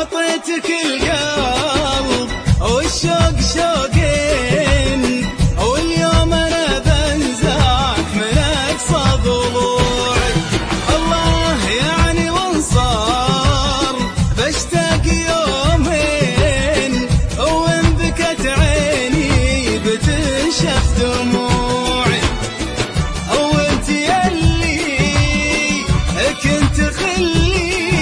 عطيتك القلب والشوق شوقين، واليوم انا بنزعك من اقصى ضلوعي. الله يعني وانصار بشتاق يومين، وان بكت عيني بتنشف دموعي. وانت يلي كنت خلي،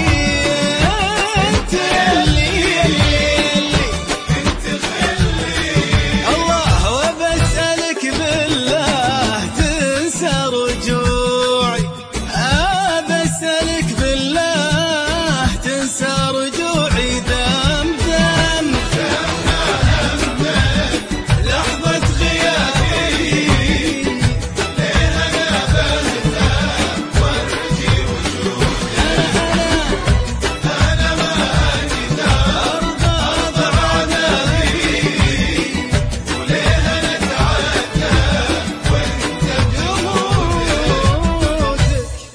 انت يلي كنت خلي. الله وبسألك بالله تنسى رجوعي، بسألك بالله تنسى رجوعي. دم دم لحظة غيابي، ليه انا بهتم وارجي وجوعي. انا ما جيت ارضى عذابي، وليه انا اتعذب وانت بجهودك.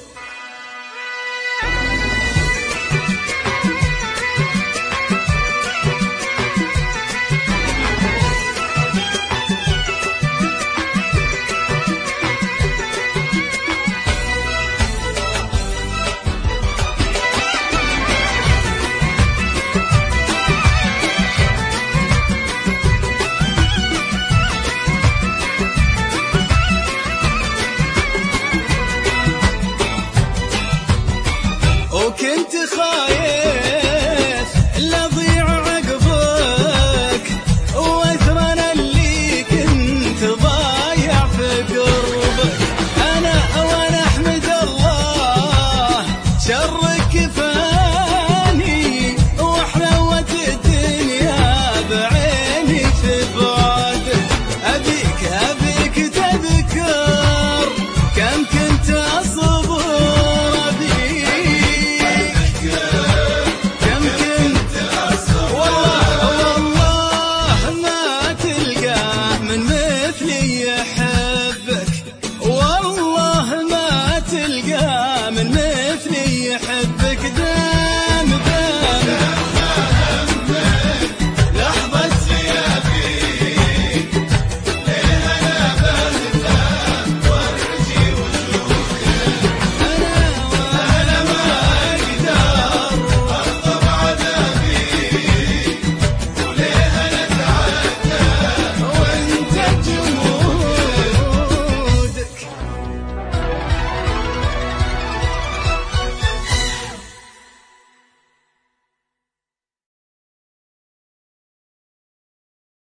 وكنت خايف لا ضيع عقبك، واثرنا اللي كنت ضايع في قربك. وانا احمد الله شرك كفاني، وحلوت الدنيا بعيني في بعدك. ابيك تذكر كم كنت اصبر، والله ما تلقى من مثلي يحبك.